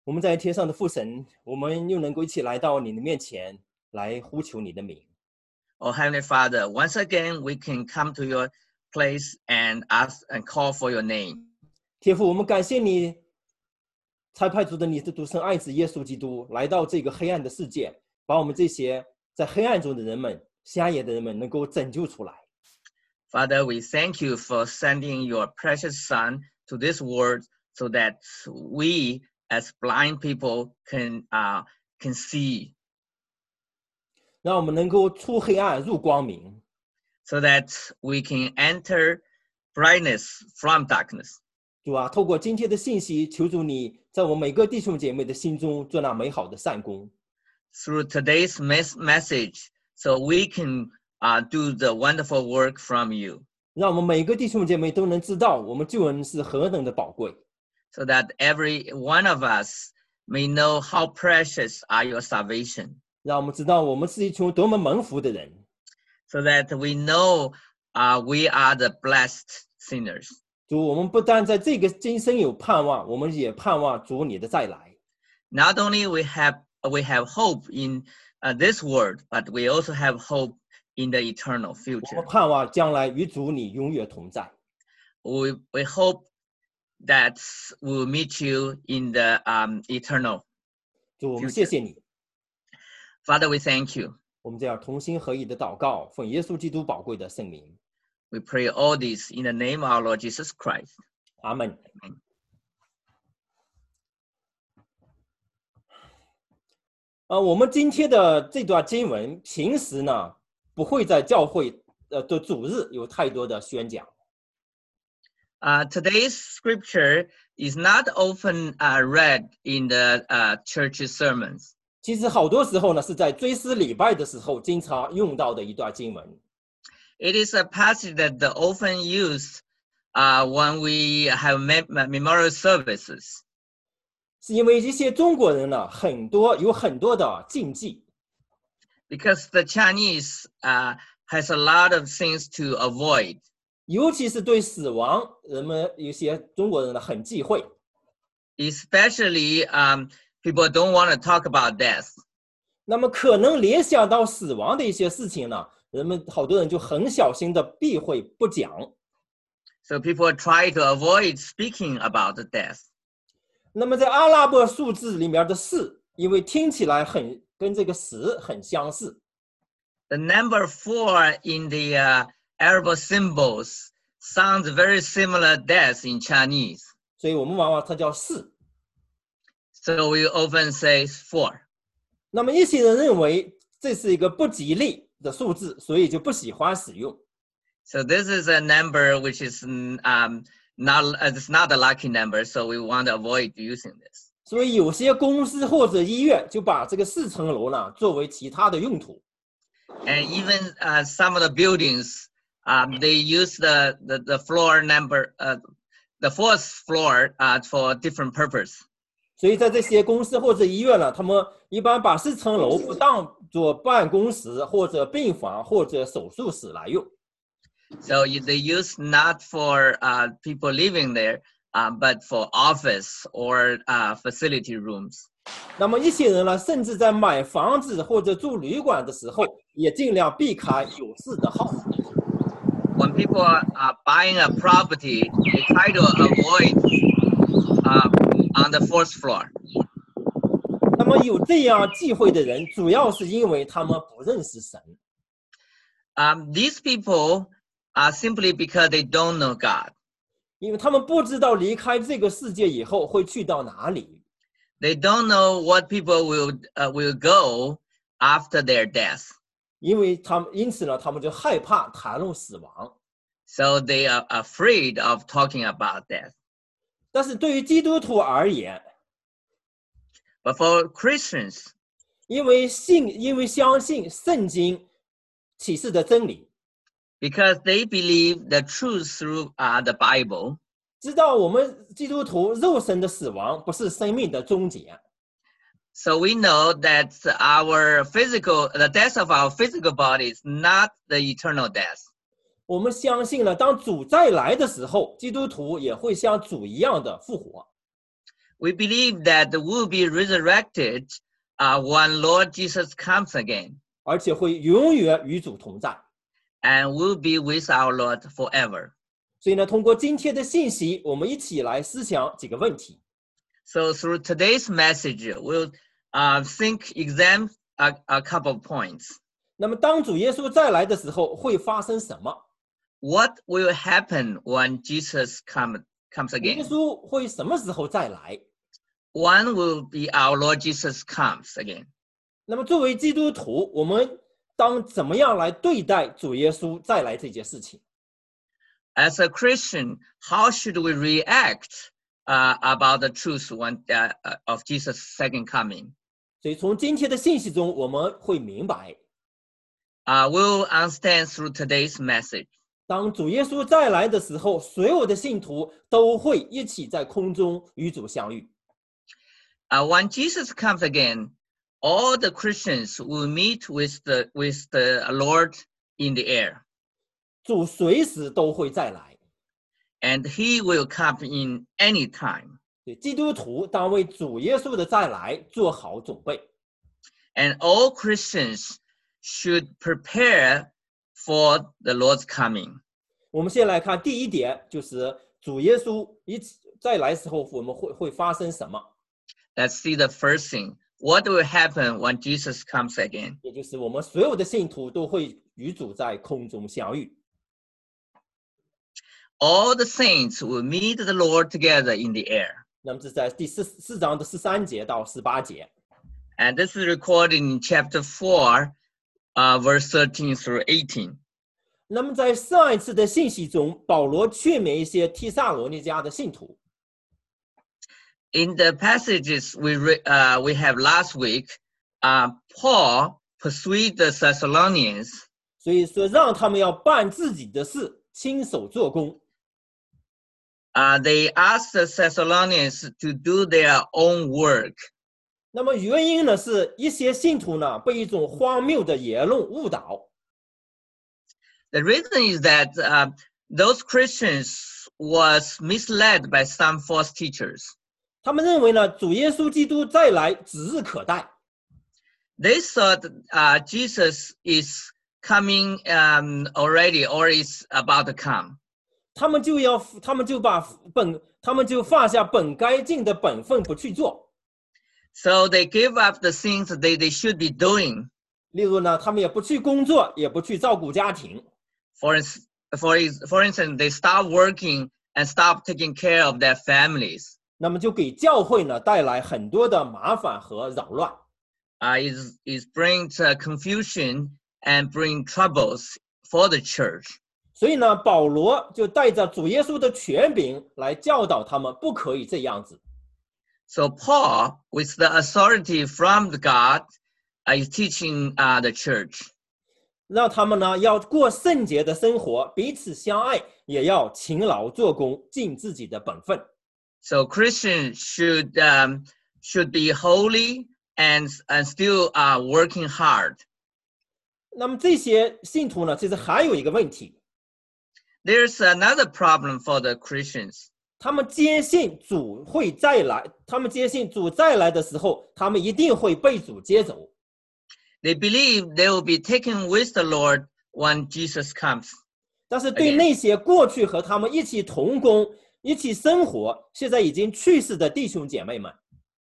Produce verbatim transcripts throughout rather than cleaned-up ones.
我们在天上的父神，我们又能够一起来到你的面前，来呼求你的名。 Oh, Heavenly Father, once again we can come to your place and ask and call for your name. 天父，我们感谢你，差派出的你的独生爱子耶稣基督来到这个黑暗的世界，把我们这些在黑暗中的人们、瞎眼的人们能够拯救出来。 Father, we thank you for sending your precious Son to this world so that we, as blind people, can uh, can see. 让我们能够出黑暗入光明。 So that we can enter brightness from darkness. 主啊，透过今天的信息，求主你在我每个弟兄姐妹的心中做那美好的善工。 Through today's mes- message, so we can uh, do the wonderful work from you. 让我们每个弟兄姐妹都能知道我们救恩是何等的宝贵。 So that every one of us may know how precious are your salvation. 让我们知道我们是一群多么蒙福的人。 So that we know uh, we are the blessed sinners. 主，我们不但在这个今生有盼望，我们也盼望主你的再来。 Not only we have we have hope in uh, this world, but we also have hope in the eternal 我 future. 们盼望将来与主你永远同在。 We we hope that we'll meet you in the um, eternal. 主，我们谢谢你。 Father, we thank you. 我们这样同心合意的祷告，奉耶稣基督宝贵的圣名。 We pray all this in the name of our Lord Jesus Christ. 阿们。呃，我们今天的这段经文，平时呢不会在教会呃的主日有太多的宣讲。 Uh, today's scripture is not often uh, read in the uh, church sermons. 其实好多时候呢是在追思礼拜的时候经常用到的一段经文。 It is a passage that the often used uh, when we have mem- memorial services. 是因为一些中国人呢，很多有很多的禁忌， Because the Chinese uh, has a lot of things to avoid. 尤其是对死亡，人们有些中国人呢很忌讳。 Especially um, people don't want to talk about death. 那么可能联想到死亡的一些事情呢，人们好多人就很小心的避讳不讲。 So people try to avoid speaking about the death. 那么在阿拉伯数字里面的四，因为听起来很跟这个十很相似， The number four in the uh, Arabic symbols sounds very similar death in Chinese. 所以我们往往它叫四。 So we often say four. 那么一些人认为这是一个不吉利的数字，所以就不喜欢使用。 So this is a number which is um, not, uh, it's not a lucky number, so we want to avoid using this. 所以有些公司或者医院就把这个四层楼呢作为其他的用途。 And even uh, some of the buildings, um, they use the, the, the floor number, uh, the fourth floor uh, for different purpose. 所以在这些公司或者医院呢，他们一般把四层楼不当做办公室或者病房或者手术室来用。 So you, they use not for uh, people living there, uh, but for office or uh, facility rooms. 那么一些人呢，甚至在买房子或者住旅馆的时候，也尽量避开有事的号。 When people are uh, buying a property, they try to avoid uh, on the fourth floor. 那么有这样忌讳的人，主要是因为他们不认识神。 Um, these people are simply because they don't know God. 因为他们不知道离开这个世界以后会去到哪里。 They don't know what people will uh, will go after their death. 因为他们因此呢，他们就害怕谈论死亡。 So they are afraid of talking about death. 但是对于基督徒而言， But for Christians, 因为信，因为相信圣经启示的真理， because they believe the truth through uh, the Bible, 知道我们基督徒肉身的死亡不是生命的终结。 so we know that our physical, the death of our physical body is not the eternal death. 我们相信了，当主再来的时候，基督徒也会像主一样的复活。 we believe that we'll be resurrected uh, when Lord Jesus comes again. 而且会永远与主同在。 And we'll be with our Lord forever. 所以呢，通过今天的信息，我们一起来思想几个问题。 So through today's message, we'll uh, think, examine a, a couple of points. 那么，当主耶稣再来的时候，会发生什么？ What will happen when Jesus come, comes 耶 again? 稣会什么时候再来？ One will be our Lord Jesus comes again. 那么，作为基督徒，我们当怎么样来对待主耶稣再来这件事情？ As a Christian, how should we react uh, about the truth when, uh, of Jesus' second coming? 所以，从今天的信息中，我们会明白， Uh, we'll understand through today's message. 当主耶稣再来的时候，所有的信徒都会一起在空中与主相遇。 Uh, when Jesus comes again, all the Christians will meet with the, with the Lord in the air. 主随时都会再来。 And he will come in any time. 对，基督徒当为主耶稣的再来做好准备。 And all Christians should prepare for the Lord's coming. 我们先来看第一点，就是主耶稣一起再来时候，我们会会发生什么？ Let's see the first thing. What will happen when Jesus comes again? 也就是我们所有的信徒都会与主在空中相遇。 All the saints will meet the Lord together in the air. 那么这是在第四四章的十三节到十八节。 And this is recorded in chapter four, uh, verse thirteen through eighteen. 那么在上一次的信息中，保罗劝勉一些提萨罗尼迦的信徒。 In the passages we re- uh, we have last week, uh, Paul persuaded the Thessalonians 所以说，让他们要办自己的事，亲手做工。 uh, they asked the Thessalonians to do their own work. 那么原因呢，是一些信徒呢被一种荒谬的言论误导。 The reason is that uh, those Christians was misled by some false teachers. 他们认为呢，主耶稣基督再来指日可待。 They thought uh, Jesus is coming um, already or is about to come. 他们就要，他们就把本，他们就放下本该尽的本分不去做。 So they gave up the things that they, they should be doing. 例如呢，他们也不去工作，也不去照顾家庭。 For, for, for instance, they stop working and stop taking care of their families. 那么就给教会呢带来很多的麻烦和扰乱。 Uh, is is brings uh, confusion and bring troubles for the church. 所以呢，保罗就带着主耶稣的权柄来教导他们，不可以这样子。 So Paul, with the authority from the God, uh, is teaching uh, the church. 让他们呢要过圣洁的生活，彼此相爱，也要勤劳做工，尽自己的本分。 So Christians should um, should be holy and and still uh, working hard. 那么这些信徒呢，其实还有一个问题， There's another problem for the Christians. 他们坚信主会再来，他们坚信主再来的时候，他们一定会被主接走。 They believe they will be taken with the Lord when Jesus comes. 但是对那些过去和他们一起同工、一起生活，现在已经去世的弟兄姐妹们，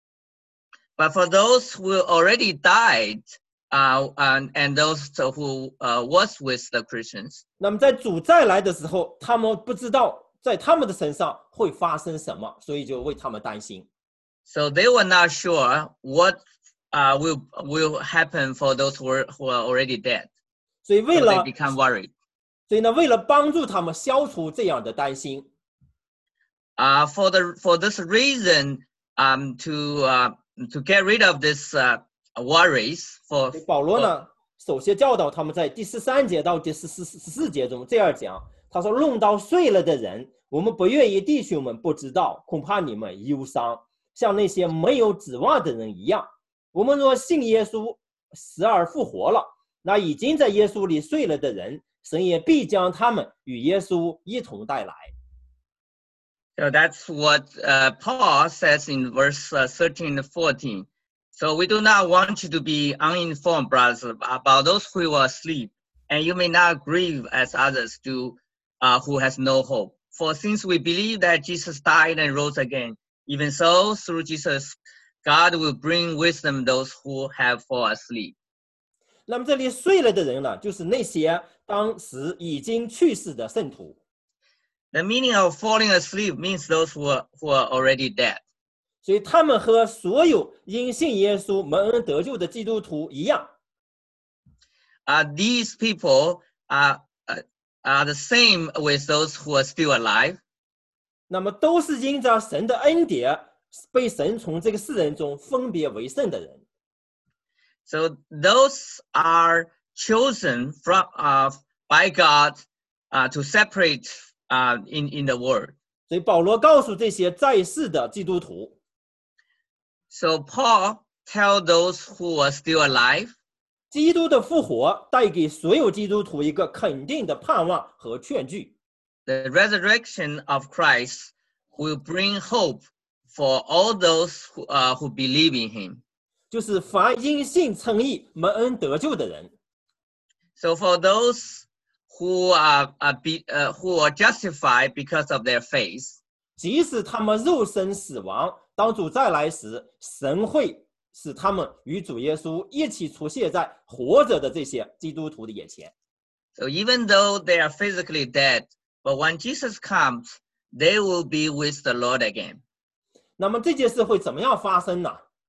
But for those who already died, uh, and, and those who uh, was with the Christians, 那么在主再来的时候，他们不知道在他们的身上会发生什么，所以就为他们担心。 so they were not sure what uh, will will happen for those who are, who are already dead. 所以为 So 了 they become worried. 所以呢，为了帮助他们消除这样的担心， Uh, for the for this reason, um, to uh, to get rid of this uh, worries, for 保罗呢，首先教导他们在第十三节到第十四十四节中这样讲，他说：“弄到睡了的人，我们不愿意弟兄们不知道，恐怕你们忧伤，像那些没有指望的人一样。我们若信耶稣死而复活了，那已经在耶稣里睡了的人，神也必将他们与耶稣一同带来。” So that's what uh, Paul says in verse uh, thirteen and fourteen. So we do not want you to be uninformed, brothers, about those who are asleep, and you may not grieve as others do, uh, who has no hope. For since we believe that Jesus died and rose again, even so, through Jesus, God will bring wisdom those who have fallen asleep. 那么这里睡了的人呢，就是那些当时已经去世的圣徒。 The meaning of falling asleep means those who are, who are already dead. 所以他们和所有因信耶稣蒙恩得救的基督徒一样。 Uh, these people are, uh, are the same with those who are still alive. 那么都是因着神的恩典，被神从这个世人中分别为圣的人。 So those are chosen from uh, by God uh, to separate uh, in, in the world. 所以保罗告诉这些在世的基督徒。 So Paul tells those who are still alive. 基督的复活带给所有基督徒一个肯定的盼望和劝据。 The resurrection of Christ will bring hope for all those who, uh, who believe in him. 就是凡因信称义蒙恩得救的人。 So for those who are, are be, uh, who are justified because of their faith, 即使他们肉身死亡，当主再来时，神会使他们与主耶稣一起出现在活着的这些基督徒的眼前。 So even though they are physically dead, but when Jesus comes, they will be with the Lord again. 那么这件事会怎么样发生呢？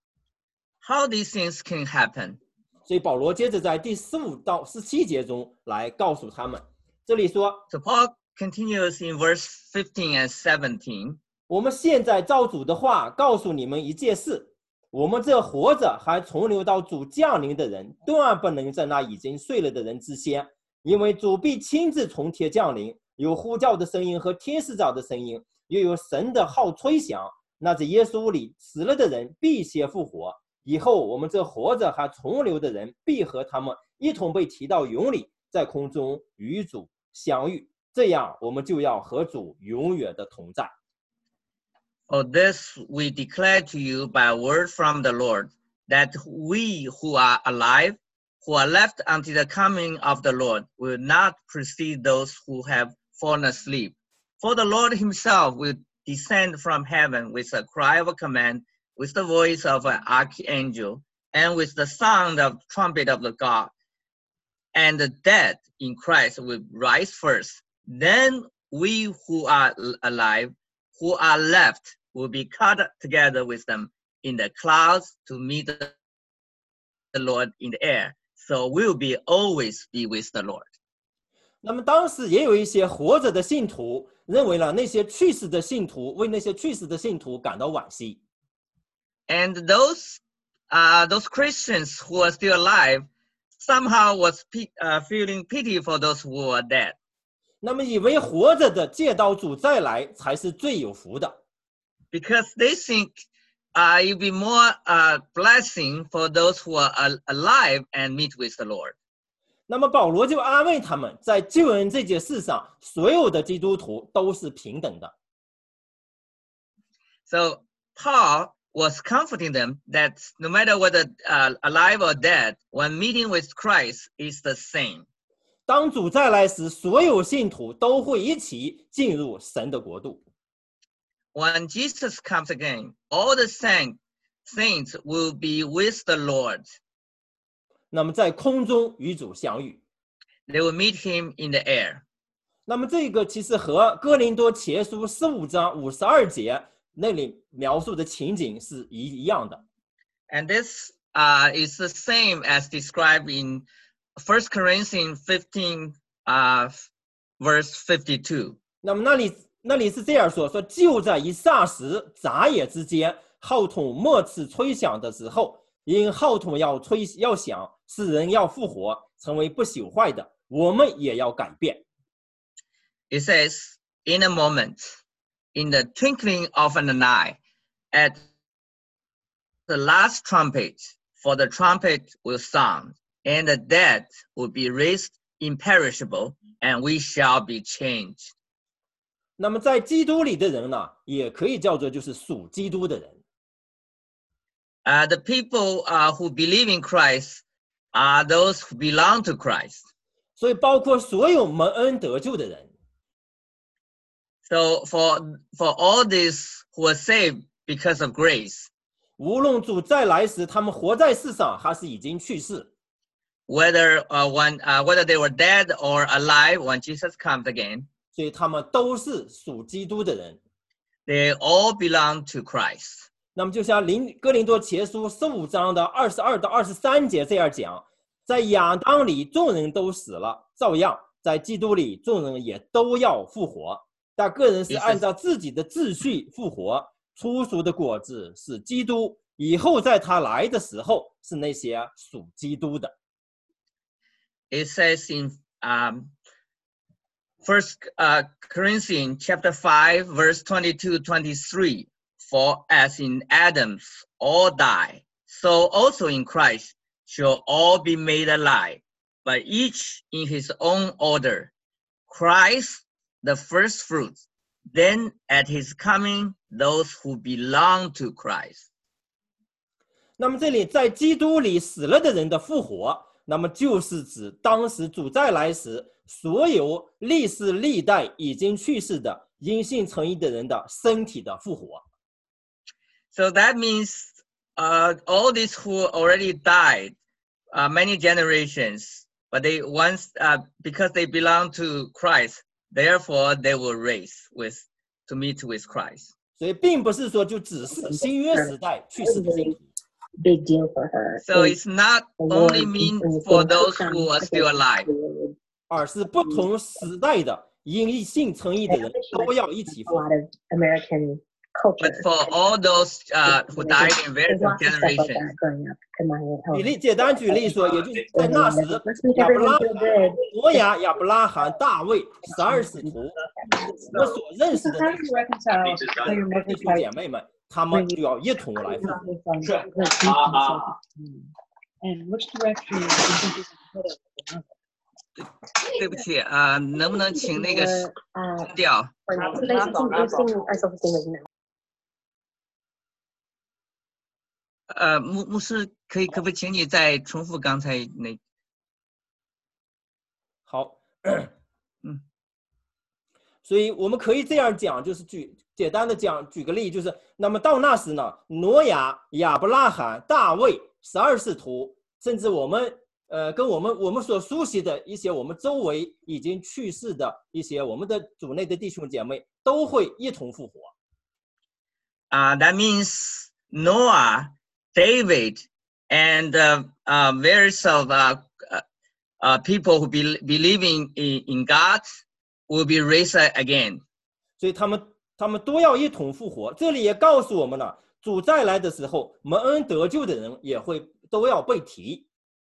How these things can happen? 所以保罗接着在第十五到十七节中来告诉他们。这里说 So Paul continues in verse fifteen and seventeen. 我们现在照主的话告诉你们一件事，我们这活着还存留到主降临的人，断不能在那已经睡了的人之先，因为主必亲自从天降临，有呼叫的声音和天使长的声音，又有神的号吹响，那在耶稣里死了的人必先复活，以后我们这活着还存留的人必和他们一同被提到云里，在空中与主相遇，这样我们就要和主永远的同在。 Oh, this we declare to you by a word from the Lord, that we who are alive, who are left until the coming of the Lord, will not precede those who have fallen asleep. For the Lord himself will descend from heaven with a cry of a command, with the voice of an archangel, and with the sound of the trumpet of the God. And the dead in Christ will rise first. Then we who are alive, who are left, will be caught together with them in the clouds to meet the Lord in the air. So we'll be always be with the Lord. 那么当时也有一些活着的信徒认为了那些去世的信徒为那些去世的信徒感到惋惜。 And those uh, those Christians who are still alive somehow was uh, feeling pity for those who are dead. 那么以为活着的借到主再来才是最有福的。 Because they think uh, it will be more uh, blessing for those who are uh, alive and meet with the Lord. 那么保罗就安慰他们，在救恩这件事上，所有的基督徒都是平等的。 So Paul was comforting them that no matter whether uh, alive or dead, when meeting with Christ is the same. 当主再来时，所有信徒都会一起进入神的国度。 When Jesus comes again, all the saint, saints will be with the Lord. 那么在空中与主相遇。 They will meet him in the air. 那么这个其实和哥林多前书十五章五十二节那里描述的情景是一一样的。 And this uh, is the same as described in First Corinthians fifteen, uh, verse fifty-two. 那么那里那里是这样说：说就在一霎时、眨眼之间，号筒末次吹响的时候，因号筒要吹要响，使人要复活，成为不朽坏的，我们也要改变。 It says, in a moment, in the twinkling of an eye, at the last trumpet, for the trumpet will sound, and the dead will be raised imperishable, and we shall be changed. 那么在基督里的人呢，也可以叫做就是属基督的人。 Uh, the people uh, who believe in Christ are those who belong to Christ. 所以包括所有蒙恩得救的人。 So for for all these who are saved because of grace, 无论主再来时，他们活在世上还是已经去世。 whether uh, when uh, whether they were dead or alive when Jesus comes again, 所以他们都是属基督的人。 they all belong to Christ. 那么就像林哥林多前书十五章的二十二到二十三节这样讲，在亚当里众人都死了，照样在基督里众人也都要复活，但个人是按照自己的秩序复活。初熟的果子是基督，以后在他来的时候是那些属基督的。 It says in um, First uh, Corinthians chapter five, verse twenty-two, twenty-three, for as in Adam all die, so also in Christ shall all be made alive, but each in his own order. Christ the first fruits, then at his coming, those who belong to Christ. 那么这里在基督里死了的人的复活，那么就是指当时主再来时，所有历世历代已经去世的因信称义的人的身体的复活。 So that means uh, all these who already died, uh, many generations, but they once, uh, because they belong to Christ, therefore they will raise with to meet with Christ. 所以并不是说就只是新约时代去世的信徒。 Big deal for her. So it's not only mean for those who are still alive, 而是不同时代的因信称义的人都要一起 A 复活。 lot of American but culture. for all those uh, who died in There's various lots of stuff like generations, that growing up in my 举 home. 例简单举例说，也就是在那时， Let's make 亚伯拉 everyone feel good. 挪亚、亚伯拉罕、大卫十二使徒，我们所认识 So 的 how do you reconcile how your mother 弟兄 tried 姐妹们，他们就要一同来复活。 coming from great deep and which direction do you think you can put it? 对不起，呃，能不能请那个 Or, uh, 调？ or not. So basically, you're seeing our self-esteem as no. 呃，牧牧师可以可不可以请你再重复刚才那？ 好， 嗯， 所以我们可以这样讲，就是举简单的讲，举个例，就是那么到那时呢，挪亚、亚伯拉罕、大卫、十二使徒，甚至我们呃跟我们我们所熟悉的一些我们周围已经去世的一些我们的主内的弟兄姐妹，都会一同复活。 Uh, that means Noah, David, and uh, uh, various of uh, uh, uh, people who be believing in, in God will be raised again. 所以他们他们都要一同复活。这里也告诉我们了，主再来的时候，蒙恩得救的人也会都要被提。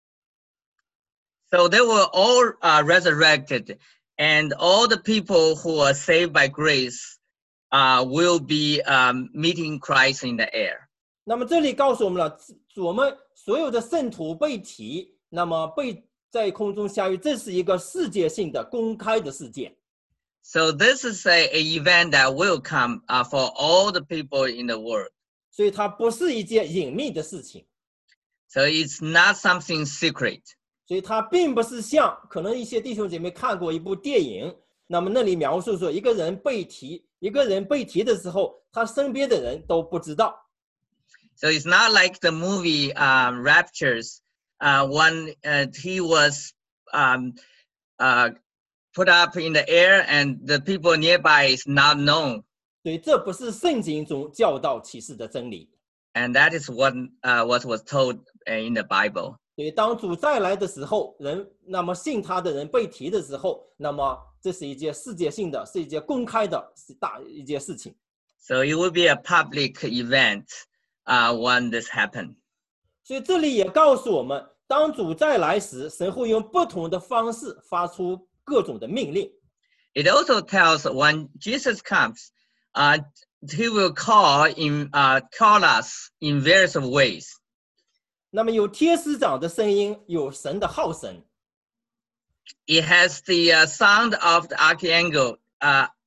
So they were all uh, resurrected, and all the people who are saved by grace uh, will be um, meeting Christ in the air. 那么这里告诉我们了，我们所有的圣徒被提，那么被在空中相遇，这是一个世界性的公开的事件。 So this is a, a event that will come uh, for all the people in the world. 所以它不是一件隐秘的事情， So it's not something secret. 所以它并不是像可能一些弟兄姐妹看过一部电影，那么那里描述说一个人被提，一个人被提的时候，他身边的人都不知道。 So it's not like the movie uh, Raptures uh, when uh, he was um, uh, put up in the air and the people nearby is not known. 所以这不是圣经中教导启示的真理。 And that is what, uh, what was told in the Bible. 所以当主再来的时候，人那么信他的人被提的时候，那么这是一件世界性的，是一件公开的大一件事情。 So it will be a public event uh, when this happened. 所以这里也告诉我们，当主再来时，神会用不同的方式发出各种的命令。 It also tells when Jesus comes, uh, he will call in uh, call us in various ways. 那么有天使长的声音，有神的号声。 It has the uh, sound of the archangel uh,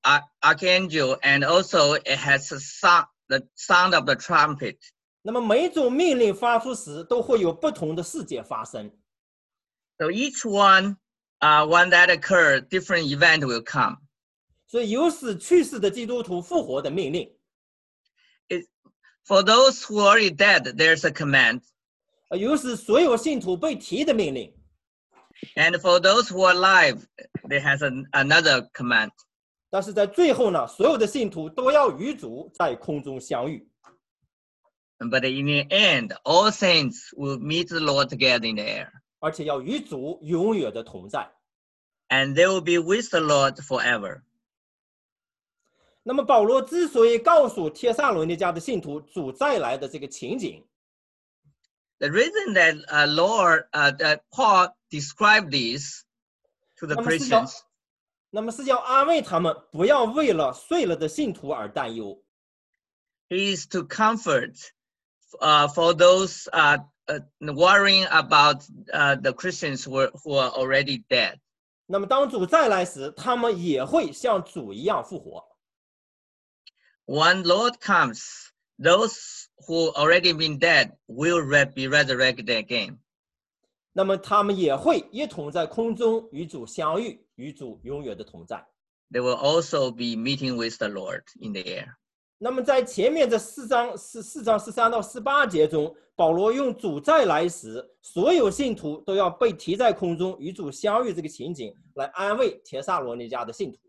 ar- archangel, and also it has a sound, the sound of the trumpet. 那么每种命令发出时，都会有不同的事件发生。 So each one, uh, when that occurs, different event will come. 所以有使去世的基督徒复活的命令。 It, for those who are already dead, there's a command. 呃有使所有信徒被提的命令。 And for those who are alive, there has an, another command. 但是在最后呢，所有的信徒都要与主在空中相遇。 But in the end, all saints will meet the Lord together in the air. 而且要与主永远的同在。 And they will be with the Lord forever. 那么保罗之所以告诉帖撒罗尼迦的信徒主再来的这个情景， The reason that uh, Lord, uh, that Paul described this to the 那么是要 Christians 那么是要安慰他们，不要为了睡了的信徒而担忧。 is to comfort uh, for those uh, uh, worrying about uh, the Christians who are, who are already dead. 那么当主再来时，他们也会像主一样复活。 When Lord comes, those who already been dead will re- be resurrected again. 那么他们也会一同在空中与主相遇，与主永远的同在。 They will also be meeting with the Lord in the air. 那么在前面这四章四四章十三到十八节中，保罗用主再来时，所有信徒都要被提在空中与主相遇这个情景，来安慰帖撒罗尼迦的信徒。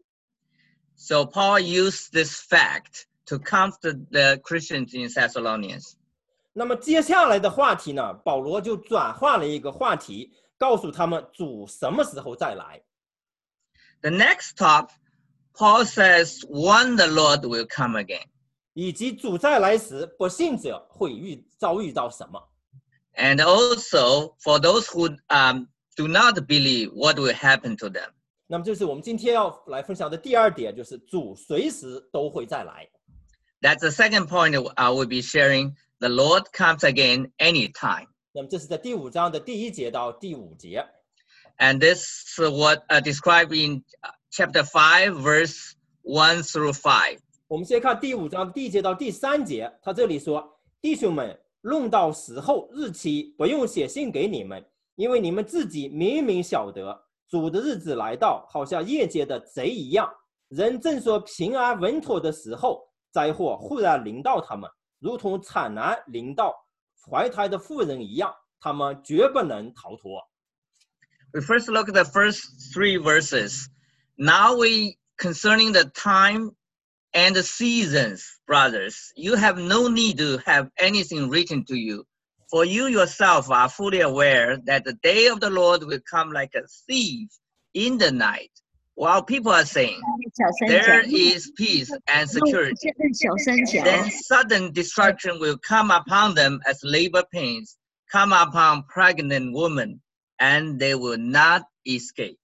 So Paul used this fact to comfort the Christians in Thessalonians. 那么接下来的话题呢，保罗就转换了一个话题，告诉他们主什么时候再来。 The next talk, Paul says, when the Lord will come again. 以及主再来时，不信者会遇遭遇到什么。 And also for those who um, do not believe, what will happen to them. 那么这是我们今天要来分享的第二点，就是主随时都会再来。 That's the second point I will be sharing. The Lord comes again anytime. 那么这是在第五章的第一节到第五节。 And this is what uh, described in chapter five, verse one through five. 我们先看第五章第一节到第三节，他这里说：“弟兄们，论到时候日期，不用写信给你们，因为你们自己明明晓得，主的日子来到，好像夜间的贼一样。人正说平安稳妥的时候，灾祸忽然临到他们，如同产难临到怀胎的妇人一样，他们绝不能逃脱。” We first look at the first three verses. Now we, concerning the time and the seasons, brothers, you have no need to have anything written to you, for you yourself are fully aware that the day of the Lord will come like a thief in the night, while people are saying, there is peace and security. Then sudden destruction will come upon them as labor pains come upon pregnant women, and they will not escape.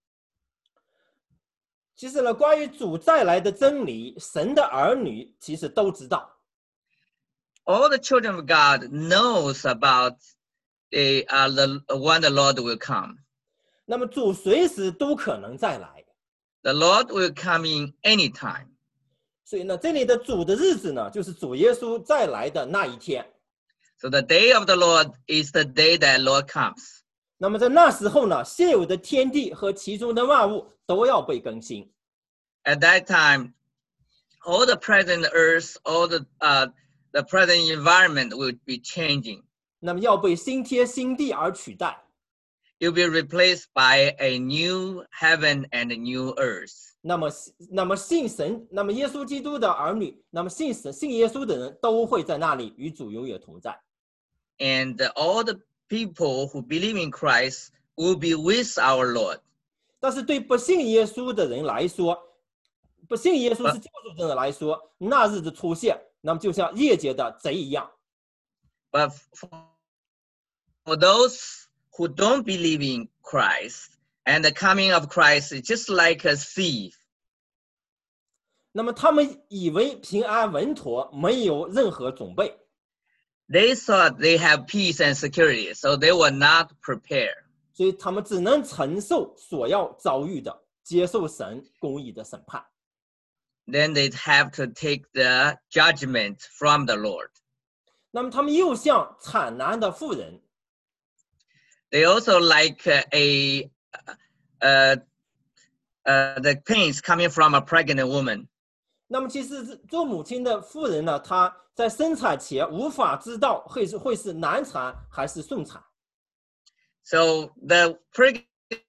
其实呢，关于主再来的真理，神的儿女其实都知道。 All the children of God knows about the, uh, the when the Lord will come. 那么主随时都可能再来， The Lord will come in any time. 所以呢，这里的主的日子呢，就是主耶稣再来的那一天。 So the day of the Lord is the day that Lord comes. 那么在那时候呢，现有的天地和其中的万物都要被更新。 At that time, all the present earth, all the uh, the present environment will be changing. 那么要被新天新地而取代。 You'll be replaced by a new heaven and a new earth. 那么，那么信神，那么耶稣基督的儿女，那么信神、信耶稣的人都会在那里与主永远同在。 And all the people who believe in Christ will be with our Lord. 但是对不信耶稣的人来说，不信耶稣是救主的人来说，那日子出现，那么就像夜间的贼一样。 But for, for those who don't believe in Christ, and the coming of Christ is just like a thief. 那么他们以为平安稳妥，没有任何准备。 They thought they have peace and security, so they were not prepared. 所以他们只能承受所要遭遇的，接受神公义的审判。 then they'd have to take the judgment from the Lord. 那么他们又像产难的妇人， They also like uh, a uh, uh, the pains coming from a pregnant woman. 那么其实是做母亲的妇人呢，她在生产前无法知道会是会是难产还是顺产。 So the pregnant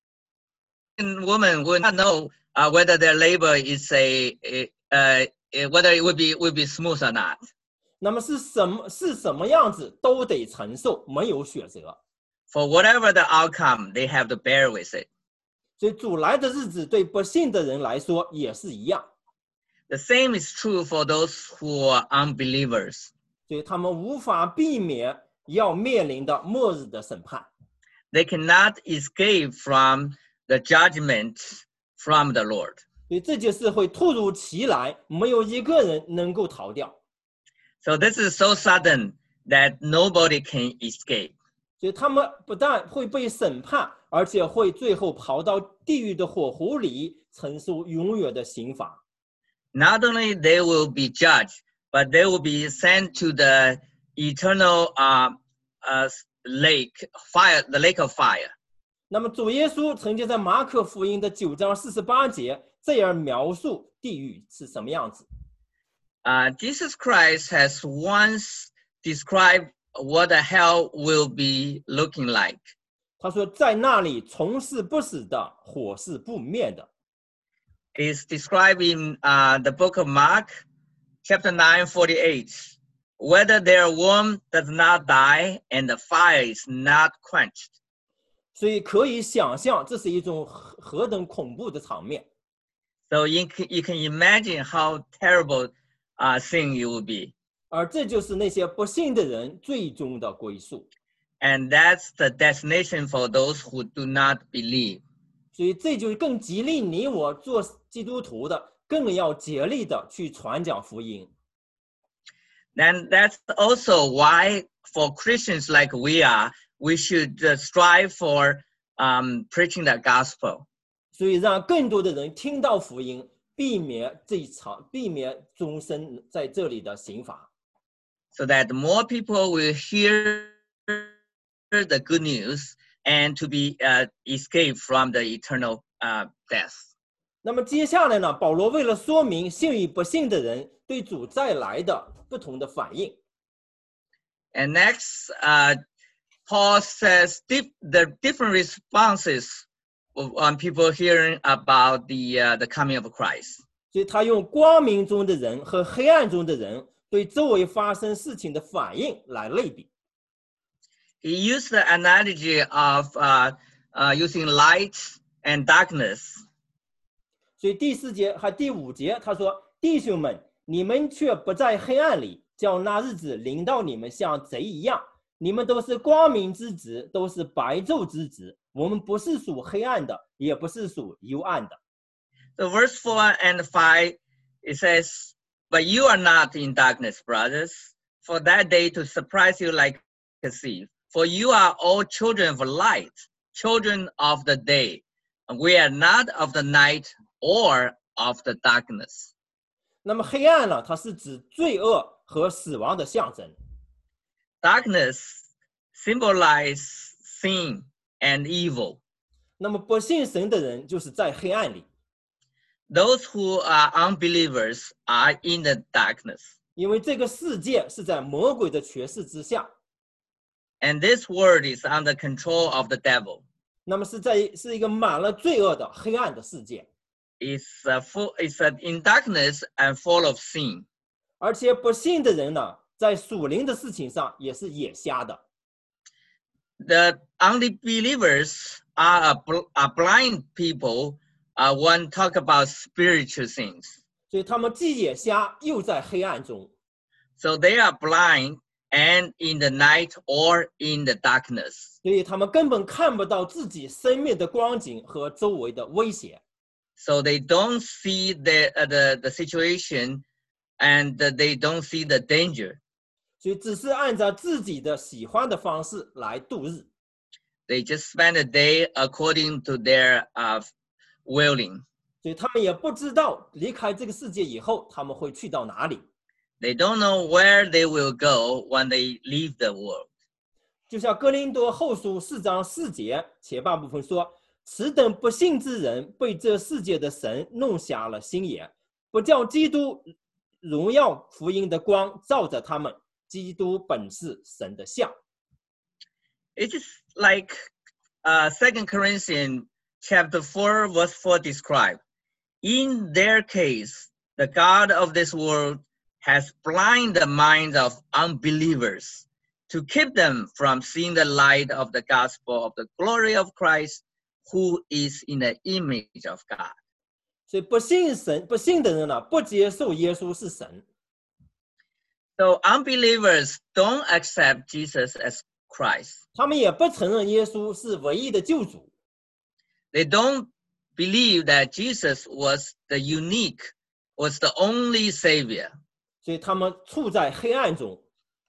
woman would not know uh, whether their labor is a, a, uh, whether it would be would be smooth or not. 那么是什么是什么样子都得承受，没有选择。 For whatever the outcome, they have to bear with it. 所以主来的日子对不信的人来说也是一样， The same is true for those who are unbelievers. 所以他们无法避免要面临的末日的审判。 They cannot escape from the judgment from the Lord. 所以这件事会突如其来，没有一个人能够逃掉。 So this is so sudden that nobody can escape. 所以他们不但会被审判，而且会最后跑到地狱的火湖里，承受永远的刑罚。 Not only they will be judged, but they will be sent to the eternal uh, uh, lake, fire, the lake of fire. 那么主耶稣曾经在马可福音的九章四十八节这样描述地狱是什么样子。 Uh, Jesus Christ has once described what the hell will be looking like. 他说，在那里虫是不死的，火是不灭的。 It's described in uh, the book of Mark, chapter nine, forty-eight. Whether their worm does not die and the fire is not quenched. 所以可以想象，这是一种何何等恐怖的场面。 So you can, you can imagine how terrible uh, thing it will be. 而这就是那些不信的人最终的归宿。 And that's the destination for those who do not believe. 所以这就更激励你我做基督徒的，更要竭力的去传讲福音。 Then that's also why for Christians like we are, we should uh, strive for um, preaching the gospel. 所以让更多的人听到福音，避免这一场，避免终身在这里的刑罚。 So that more people will hear the good news and to be uh, escaped from the eternal uh, death. 那么接下来呢，保罗为了说明信与不信的人对主再来的不同的反应， And next, uh, Paul says dif- the different responses of, on people hearing about the uh, the coming of Christ. 所以他用光明中的人和黑暗中的人对周围发生事情的反应来类比。 He used the analogy of uh, uh, using light and darkness. 所以第四节和第五节他说：“弟兄们，你们却不在黑暗里，叫那日子临到你们像贼一样。你们都是光明之子，都是白昼之子。我们不是属黑暗的，也不是属幽暗的。” So verse four and five, it says, "But you are not in darkness, brothers, for that day to surprise you like a thief. For you are all children of light, children of the day. And we are not of the night or of the darkness." 那么黑暗呢，它是指罪恶和死亡的象征。 Darkness symbolizes sin and evil. 那么不信神的人就是在黑暗里， Those who are unbelievers are in the darkness. 因为这个世界是在魔鬼的权势之下。 And this world is under control of the devil. 那么是在是一个满了罪恶的黑暗的世界， It's, uh, full, it's uh, in darkness and full of sin. 而且不信的人呢，在属灵的事情上也是眼瞎的。 The unbelievers are, a bl- are blind people uh, when talk about spiritual things. 所以他们既眼瞎，又在黑暗中。 So they are blind and in the night or in the darkness. 所以他们根本看不到自己生命的光景和周围的威胁。 So they don't see the, uh, the, the situation and uh, they don't see the danger. 所以只是按照自己的喜欢的方式来度日。 They just spend a day according to their uh, willing. 所以他们也不知道离开这个世界以后他们会去到哪里。 They don't know where they will go when they leave the world. 就像哥林多后书四章四节前半部分说，此等不信之人被这世界的神弄瞎了心眼，不叫基督荣耀福音的光照着他们。基督本是神的像。 It is like uh, Second Corinthians chapter four verse four described. In their case, the God of this world has blinded the minds of unbelievers to keep them from seeing the light of the gospel of the glory of Christ, who is in the image of God. 所以不信神、不信的人呢，不接受耶稣是神。 So unbelievers don't accept Jesus as Christ. 他们也不承认耶稣是唯一的救主。 They don't believe that Jesus was the unique, was the only Savior. 所以他们处在黑暗中。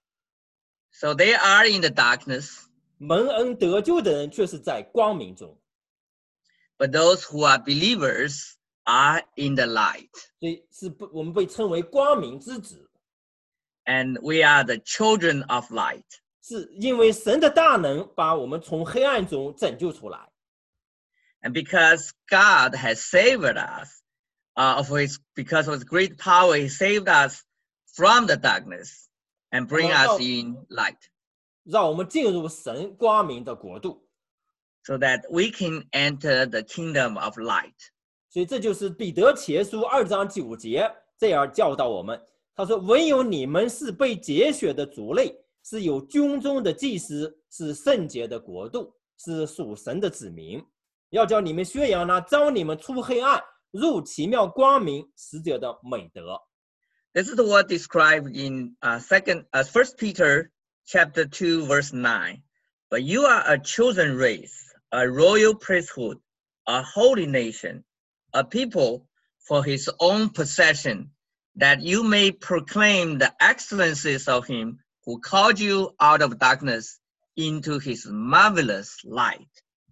So they are in the darkness. 蒙恩得救的人却是在光明中。 But those who are believers are in the light. 所以是不，我们被称为光明之子， And we are the children of light. 是因为神的大能把我们从黑暗中拯救出来。 And because God has saved us, uh, of his, because of his great power, he saved us from the darkness and bring us in light. 让我们进入神光明的国度。 So that we can enter the kingdom of light. 所以这就是彼得前书二章九节这样教导我们。他说：“唯有你们是被拣选的族类，是有军中的祭司，是圣洁的国度，是属神的子民。要叫你们宣扬那召你们出黑暗入奇妙光明使者的美德。” This is the word described in uh, second, uh, First Peter chapter two, verse nine. But you are a chosen race, a royal priesthood, a holy nation, a people for his own possession, that you may proclaim the excellencies of him who called you out of darkness into his marvelous light.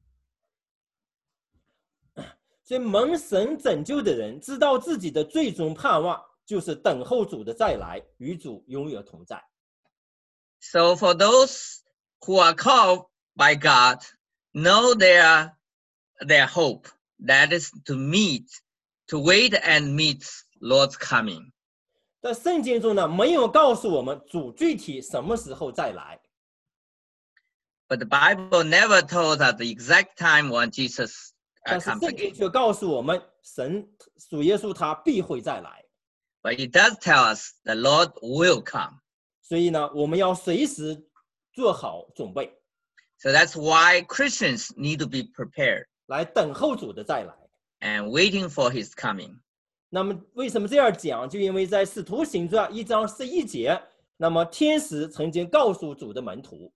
所以蒙神拯救的人知道自己的最终盼望就是等候主的再来，与主永远同在。 So for those who are called by God, know their, their hope, that is to meet, to wait and meet Lord's coming. 在圣经中呢，没有告诉我们主具体什么时候再来。 But the Bible never told us the exact time when Jesus uh, 但是 comes 圣经 again. 却告诉我们，神主耶稣他必会再来。 But it does tell us the Lord will come. 所以呢，我们要随时做好准备， So that's why Christians need to be prepared 来等候主的再来。 and waiting for his coming. 那么为什么这样讲？就因为在使徒行传一章十一节，那么天使曾经告诉主的门徒。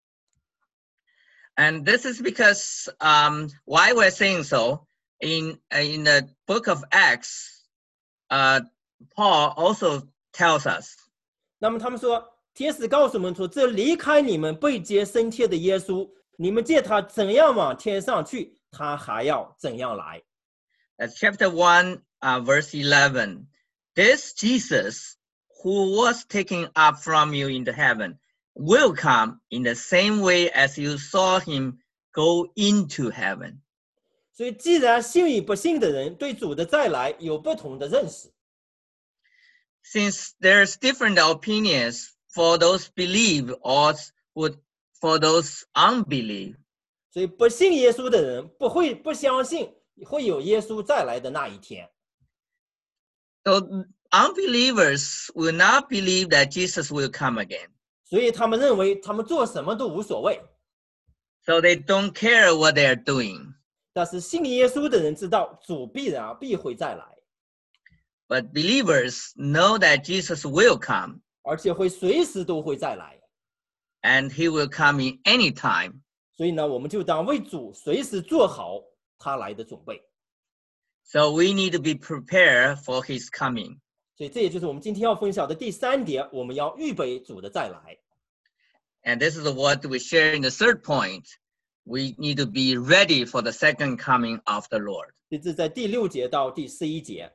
And this is because um, why we're saying so. In, in the book of Acts, uh, Paul also tells us 那么他们说，天使告诉我们说，这离开你们被接升天的耶稣，你们见他怎样往天上去，他还要怎样来。 that's chapter one, uh, verse eleven. This Jesus, who was taken up from you into heaven, will come in the same way as you saw him go into heaven. 所以，既然信与不信的人对主的再来有不同的认识， Since there's different opinions for those believe or would for those unbelieve, 所以不信耶稣的人不会不相信会有耶稣再来的那一天。 so unbelievers will not believe that Jesus will come again. 所以他们认为他们做什么都无所谓。 So they don't care what they are doing. 但是信耶稣的人知道主必然必会再来， But believers know that Jesus will come 而且会随时都会再来。 and he will come in any time. 所以呢，我们就当为主随时做好他来的准备。 So we need to be prepared for his coming. 所以这也就是我们今天要分享的第三点，我们要预备主的再来。 And this is what we share in the third point. We need to be ready for the second coming of the Lord. 这是在第六节到第十一节。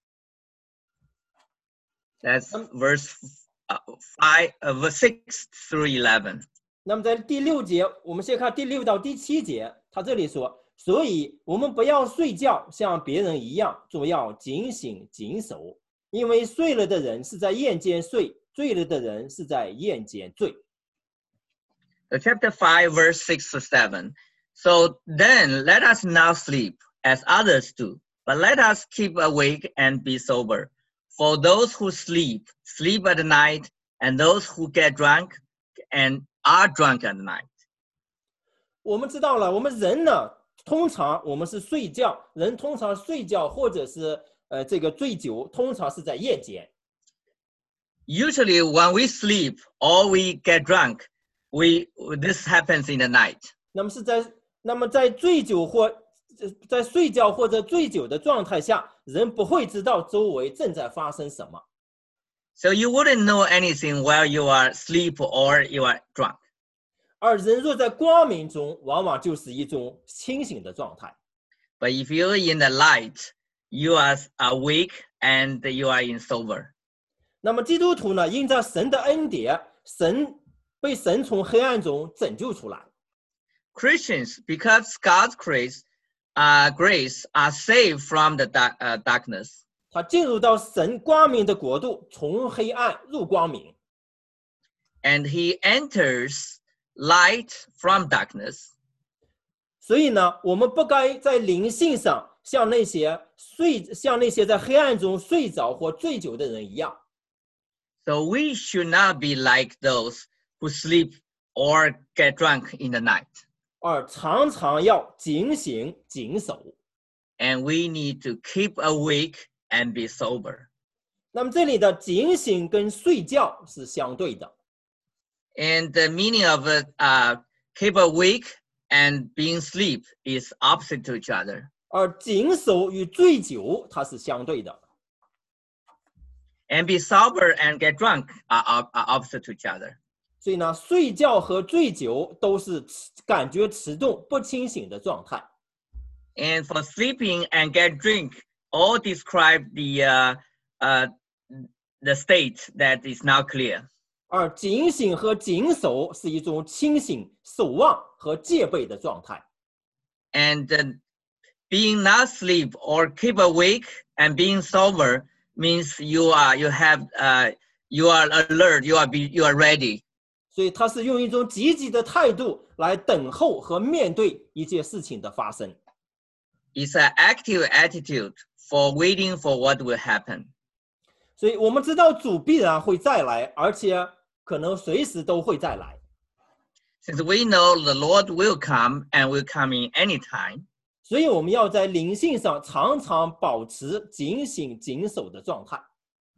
That's verse uh, five, uh, verse six through eleven. 那么在第六节，我们先看第六到第七节，他这里说，所以我们不要睡觉，像别人一样，总要警醒谨守，因为睡了的人是在夜间睡，醉了的人是在夜间醉。 So chapter five, verse six to seven. So then let us not sleep as others do, but let us keep awake and be sober. For those who sleep, sleep at night, and those who get drunk and are drunk at night. 我们知道了，我们人呢，通常我们是睡觉，人通常睡觉或者是呃这个醉酒，通常是在夜间。 Usually when we sleep or we get drunk, we this happens in the night. 那么是在那么在醉酒或在睡觉或者醉酒的状态下，人不会知道周围正在发生什么。 So you wouldn't know anything while you are asleep or you are drunk. 而人若在光明中，往往就是一种清醒的状态。 But if you're in the light, you are awake and you are in sober. 那么基督徒呢，因着神的恩典，神被神从黑暗中拯救出来。 Christians, because God's grace, uh, grace are saved from the dark, uh, darkness. 他进入到神光明的国度，从黑暗入光明。 And he enters light from darkness. 所以呢，我们不该在灵性上像那些睡像那些在黑暗中睡着或醉酒的人一样。 So we should not be like those who sleep or get drunk in the night. 而常常要警醒谨守。 And we need to keep awake and be sober. 那么这里的警醒跟睡觉是相对的。 And the meaning of it, uh, keep awake and being asleep is opposite to each other. 而谨守与醉酒它是相对的。 And be sober and get drunk are, are, are opposite to each other. 所以呢，睡觉和醉酒都是感觉迟钝、不清醒的状态。 And for sleeping and get drink, all describe the uh, uh, the state that is not clear. 而警醒和谨守是一种清醒、守望和戒备的状态。 And uh, being not asleep or keep awake and being sober means you are you have uh, you are alert, you are be, you are ready. 所以他是用一种积极的态度来等候和面对一件事情的发生。 It's an active attitude for waiting for what will happen. 所以我们知道主必然会再来，而且可能随时都会再来。 Since we know the Lord will come and will come in any time, 所以我们要在灵性上常常保持警醒谨守的状态。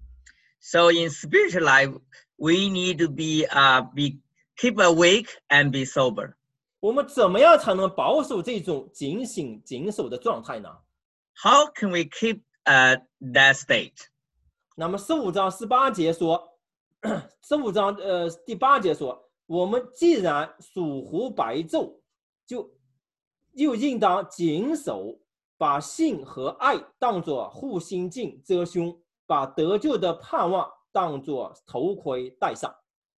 so in spiritual life, we need to be uh, be keep awake and be sober. 我们怎么样才能保守这种警醒谨守的状态呢？ How can we keep uh, that state? 那么十五章十八节说，十五章呃第八节说，我们既然属乎白昼，就又应当谨守，把信和爱当作护心镜遮胸，把得救的盼望当作头盔戴上。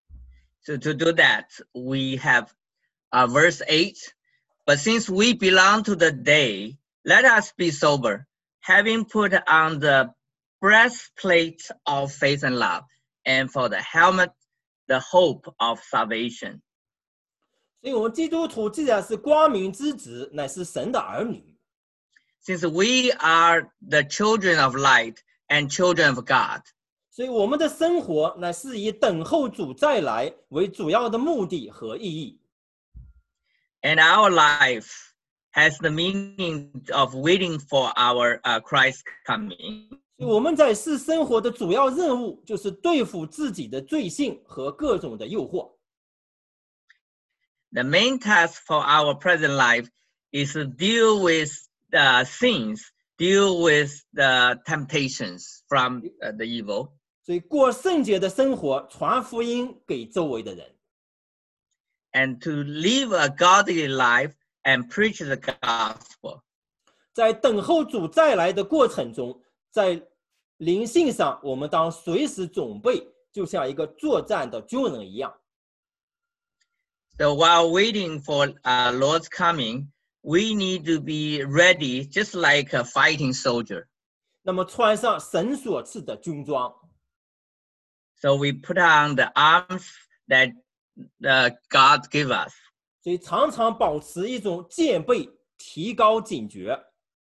So to do that, we have uh, verse eight. But since we belong to the day, let us be sober, having put on the breastplate of faith and love, and for the helmet, the hope of salvation. 所以，我们基督徒既然是光明之子，乃是神的儿女。 Since we are the children of light and children of God, 所以，我们的生活乃是以等候主再来为主要的目的和意义。 and our life has the meaning of waiting for our uh, Christ coming. 所以我们在世生活的主要任务就是对付自己的罪性和各种的诱惑。 The main task for our present life is to deal with the sins, deal with the temptations from uh, the evil. 所以过圣洁的生活，传福音给周围的人。 And to live a godly life and preach the gospel. 在在等候主再来的过程中，在灵性上，我们当随时准备，就像一个作战的军人一样。 So while waiting for uh, Lord's coming, we need to be ready, just like a fighting soldier. 那么穿上神所赐的军装。 So we put on the arms that uh, God gave us. 所以常常保持一种戒备，提高警觉。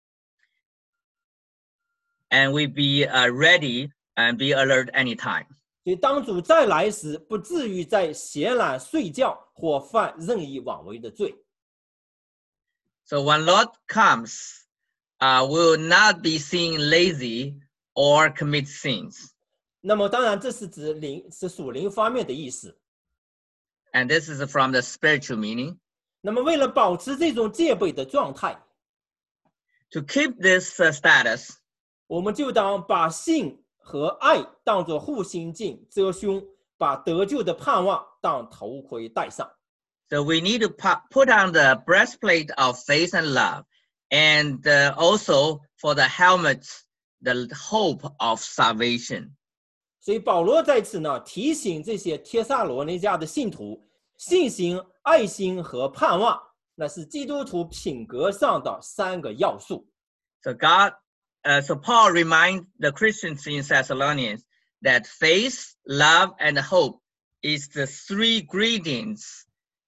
And we be uh, ready and be alert anytime. 所以当主再来时，不至于在闲懒睡觉或犯任意妄为的罪。 So when Lord comes, uh, we will not be seen lazy or commit sins. 那么当然，这是指灵是属灵方面的意思。 And this is from the spiritual meaning. 那么为了保持这种戒备的状态， To keep this uh, status, 我们就当把信和爱当作护心镜遮胸，把得救的盼望当头盔戴上。 so we need to put on the breastplate of faith and love, and uh, also for the helmet, the hope of salvation. 所以保罗在此呢提醒这些帖撒罗尼迦的信徒，信心、爱心和盼望，那是基督徒品格上的三个要素。 So God, uh, so Paul reminds the Christians in Thessalonians that faith, love, and hope is the three ingredients.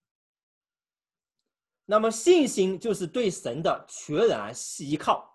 那么信心就是对神的全然依靠。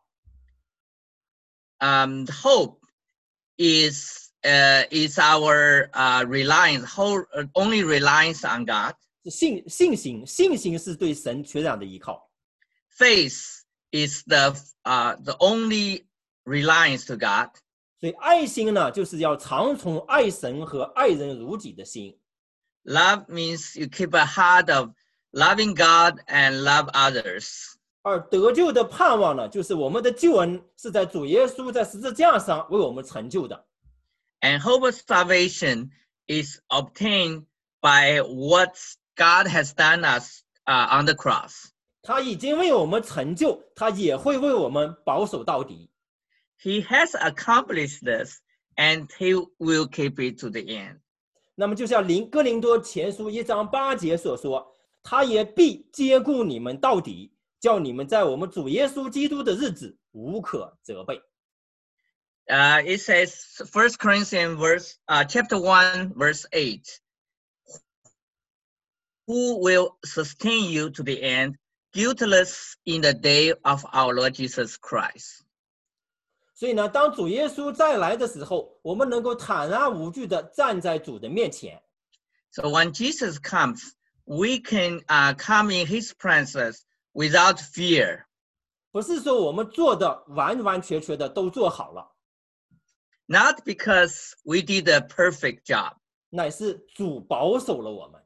Um, hope is uh, is our uh, reliance, whole, uh, only reliance on God. 信信心，信心是对神全然的依靠。 Faith is the uh, the only reliance to God. 所以爱心呢，就是要常存爱神和爱人如己的心。 Love means you keep a heart of loving God and love others. 而得救的盼望呢，就是我们的救恩是在主耶稣在十字架上为我们成就的。 And hope of salvation is obtained by what God has done us uh, on the cross. 他已经为我们成就，他也会为我们保守到底。 He has accomplished this, and he will keep it to the end. 那么就像林哥林多前书一章八节所说，他也必接顾你们到底，叫你们在我们主耶稣基督的日子无可责备。 Uh, it says, First Corinthians verse, uh, chapter one, verse eight, who will sustain you to the end, guiltless in the day of our Lord Jesus Christ. 所以呢，当主耶稣再来的时候，我们能够坦然无惧地站在主的面前。 So when Jesus comes, we can uh, come in his presence without fear. 不是说我们做的完完全全的都做好了， Not because we did a perfect job. 乃是主保守了我们。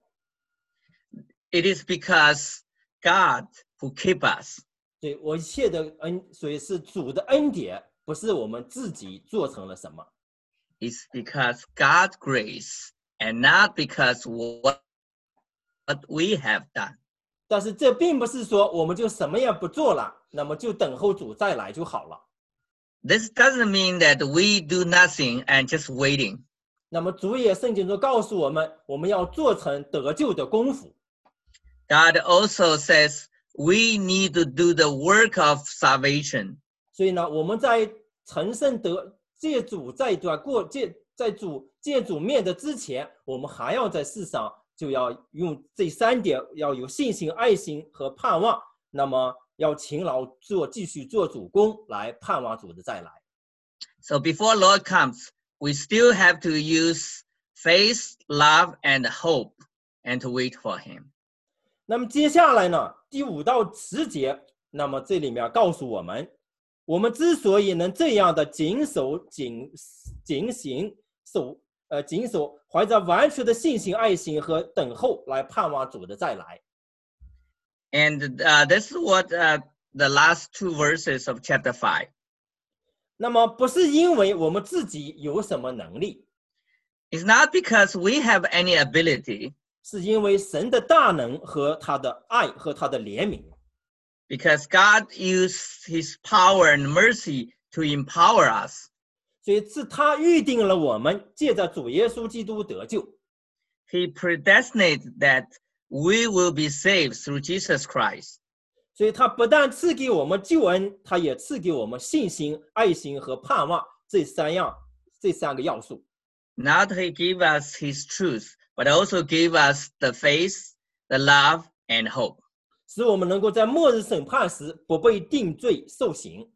It is because God who keep us. 所以我一切的恩，所以是主的恩典，不是我们自己做成了什么。 It's because God's grace and not because what, what we have done. 但是这并不是说我们就什么也不做了，那么就等候主再来就好了。 This doesn't mean that we do nothing and just waiting. 那么主也圣经中告诉我们，我们要做成得救的功夫。 God also says we need to do the work of salvation. 所以呢，我们在成圣得借主在过借在主借主面的之前，我们还要在世上就要用这三点，要有信心、爱心和盼望。那么要勤劳做，继续做主工，来盼望主的再来。 So before Lord comes, we still have to use faith, love, and hope, and to wait for him. 那么接下来呢，第五到十节，那么这里面告诉我们，我们之所以能这样的谨守、谨谨行、守呃谨守，怀着完全的信心、爱心和等候来盼望主的再来。 And uh, this is what uh, the last two verses of chapter five. 那么不是因为我们自己有什么能力， It's not because we have any ability. 是因为神的大能和他的爱和他的怜悯。 because God used his power and mercy to empower us. 所以是他预定了我们借着主耶稣基督得救。 He predestinated that we will be saved through Jesus Christ. 所以他不但赐给我们救恩，他也赐给我们信心、爱心和盼望这三样这三个要素。 Not he gave us his truth, but also gave us the faith, the love, and hope. 使我们能够在末日审判时不被定罪受刑。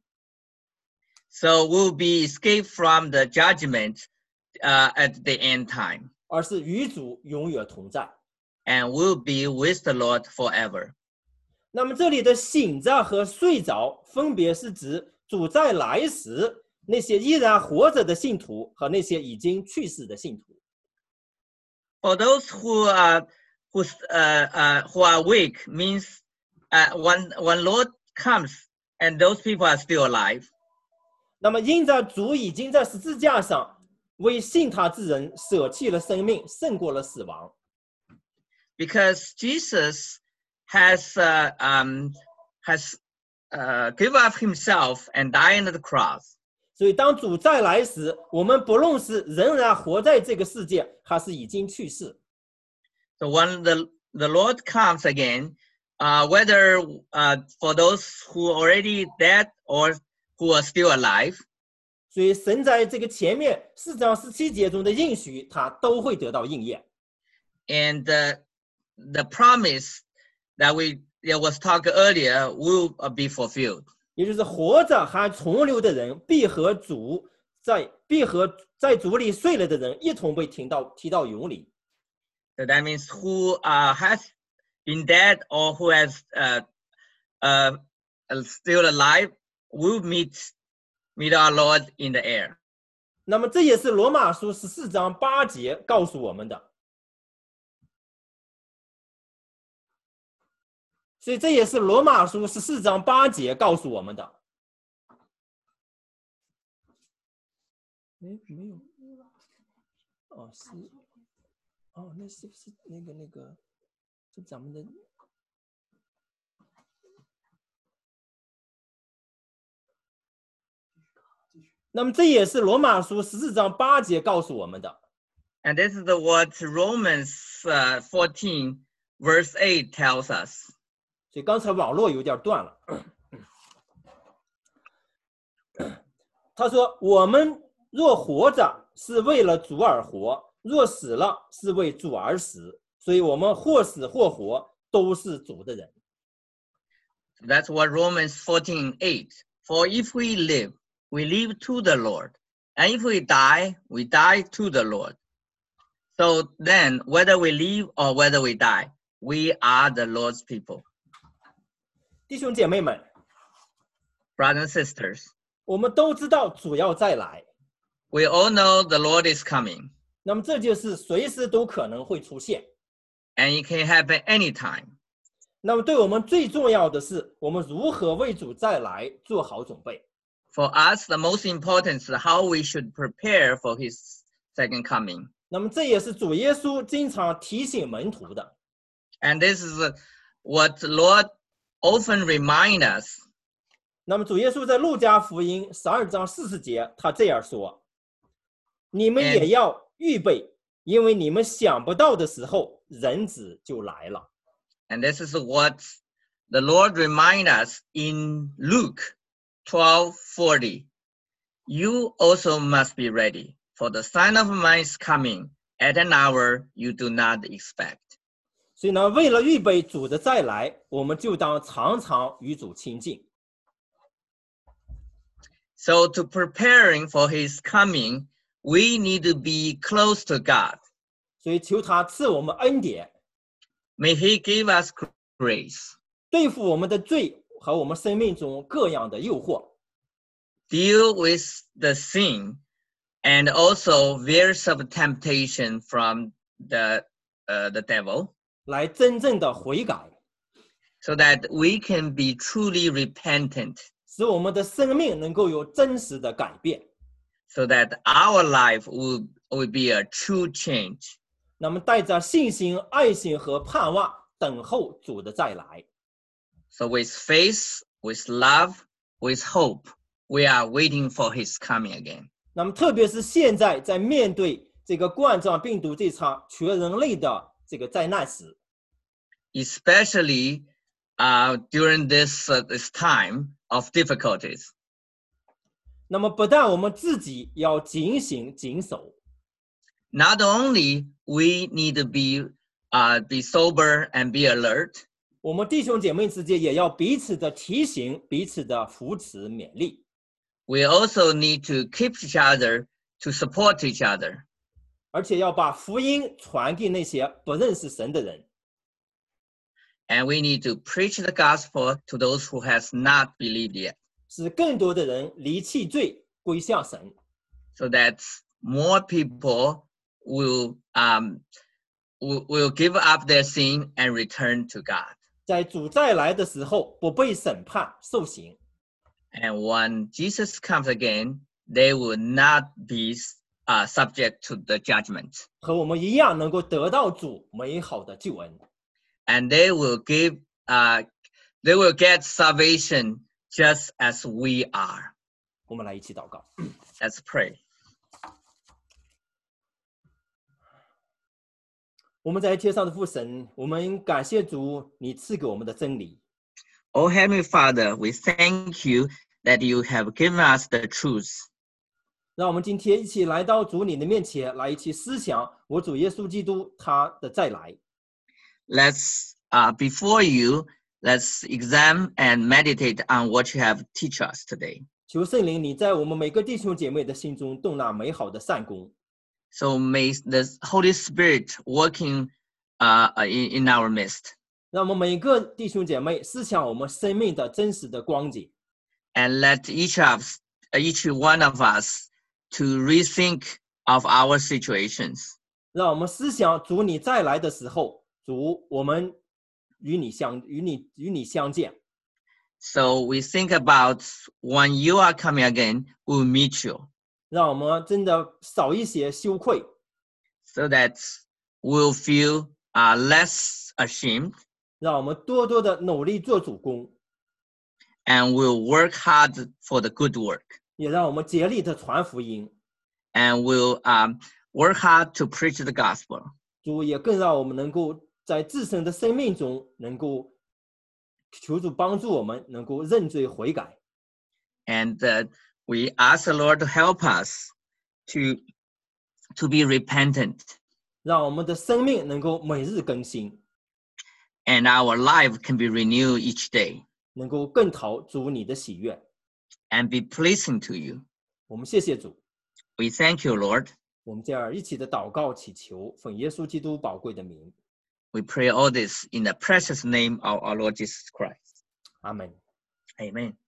So we'll be escaped from the judgment uh, at the end time. 而是与主永远同在。 And we'll be with the Lord forever. 那么这里的醒着和睡着，分别是指主再来时那些依然活着的信徒和那些已经去世的信徒。 For those who are who uh, uh, who are awake means uh, when when Lord comes and those people are still alive. 那么因着主已经在十字架上为信他之人舍弃了生命，胜过了死亡。 Because Jesus has uh, um, has uh, given up himself and died on the cross. 所以当主再来时，我们不论是仍然活在这个世界，还是已经去世。 So when the the Lord comes again, uh, whether uh, for those who are already dead or who are still alive, 所以神在这个前面四章十七节中的应许，他都会得到应验。 and uh, the promise that we that was talked earlier will uh, be fulfilled. 也就是活着还存留的人，必和主在必和在主里睡了的人一同被提到提到永里。 So that means who uh, has been dead or who has uh, uh, still alive will meet meet our Lord in the air. 那么这也是罗马书十四章八节告诉我们的。所以这也是罗马书十四章八节告诉我们的。没没有，哦是，哦那是不是那个那个，是咱们的？那么这也是罗马书十四章八节告诉我们的。 And this is the what Romans uh, fourteen verse eight tells us. 所以刚才网络有点断了。他说：“我们若活着，是为了主而活；若死了，是为主而死。所以我们或死或活，都是主的人。” That's what Romans fourteen eight. For if we live, we live to the Lord. And if we die, we die to the Lord. So then, whether we live or whether we die, we are the Lord's people. 弟兄姐妹们， Brothers and sisters, 我们都知道主要再来， we all know the Lord is coming. 那么这就是随时都可能会出现。 And it can happen anytime. 那么对我们最重要的是，我们如何为主再来做好准备。 For us, the most important is how we should prepare for his second coming. 那么这也是主耶稣经常提醒门徒的。 And this is uh, what the Lord often reminds us. 那么主耶稣在路加福音十二章四十节，他这样说：“你们也要预备，因为你们想不到的时候，人子就来了。” And this is what the Lord reminds us in Luke twelve forty. You also must be ready, for the Son of Man is coming at an hour you do not expect. 所以呢，为了预备主的再来，我们就当常常与主亲近。 So to preparing for his coming, we need to be close to God. 所以求他赐我们恩典， May he give us grace, 对付我们的罪和我们生命中各样的诱惑。 deal with the sin, and also various of temptation from the, uh, the devil, 来真正的悔改， so that we can be truly repentant, 使我们的生命能够有真实的改变。 so that our life will, will be a true change. 那么带着信心、爱心和盼望，等候主的再来。 So with faith, with love, with hope, we are waiting for his coming again. 那么特别是现在在面对这个冠状病毒这场全人类的这个灾难时， especially uh, during this, uh, this time of difficulties. 那么不但我们自己要警醒谨守， Not only we need to be, uh, be sober and be alert, 我们弟兄姐妹之间也要彼此的提醒，彼此的扶持勉励， we also need to keep each other, to support each other. 而且要把福音传给那些不认识神的人。 And we need to preach the gospel to those who has not believed yet, 使更多的人离弃罪，归向神， so that more people will, um, will, will give up their sin and return to God. 在主再来的时候不被审判受刑。 And when Jesus comes again, they will not be uh, subject to the judgment. 和我们一样能够得到主美好的救恩。 And they will give, uh, they will get salvation just as we are. 我们来一起祷告。 Let's pray. 我们在天上的父神，我们感谢主，你赐给我们的真理。 Oh, Heavenly Father, we thank you that you have given us the truth. 让我们今天一起来到主你的面前，来一起思想我主耶稣基督他的再来。 Let's, uh, before you, let's examine and meditate on what you have teach us today. 求圣灵你在我们每个弟兄姐妹的心中动那美好的善功， So may the Holy Spirit working uh, in, in our midst. 让我们每个弟兄姐妹思想我们生命的真实的光景， And let each of each one of us to rethink of our situations. 让我们思想主你再来的时候，主我们与你相与你与你相见。 So we think about when you are coming again, we'll meet you, 让我们真的少一些羞愧， so that we'll feel uh, less ashamed, 让我们多多的努力做主公， and we'll work hard for the good work, 也让我们竭力的传福音。 and we'll um, work hard to preach the gospel. 主也更让我们能够在自身的生命中，能够求主帮助我们，能够认罪悔改。 And uh, we ask the Lord to help us to, to be repentant, 让我们的生命能够每日更新， and our life can be renewed each day, 能够更讨主你的喜悦。 and be pleasing to you. 我们谢谢主， We thank you, Lord. 我们这样一起的祷告祈求，奉耶稣基督宝贵的名， We pray all this in the precious name of our Lord Jesus Christ. 阿门。 Amen.